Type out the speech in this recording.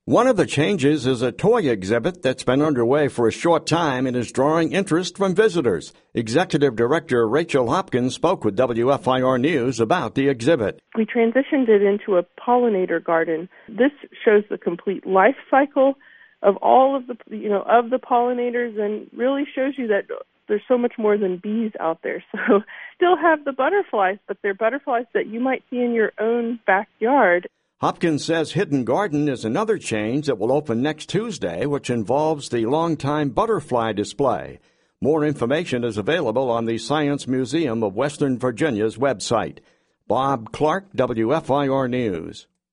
One of the changes is a toy exhibit that's been underway for a short time and is drawing interest from visitors. Executive Director Rachel Hopkins spoke with WFIR News about the exhibit. We transitioned it into a pollinator garden. This shows the complete life cycle of all of the, of the pollinators, and really shows you that there's so much more than bees out there. So still have the butterflies, but they're butterflies that you might see in your own backyard. Hopkins says Hidden Garden is another change that will open next Tuesday, which involves the Longtime Butterfly Display. More information is available on the Science Museum of Western Virginia's website. Bob Clark, WFIR News.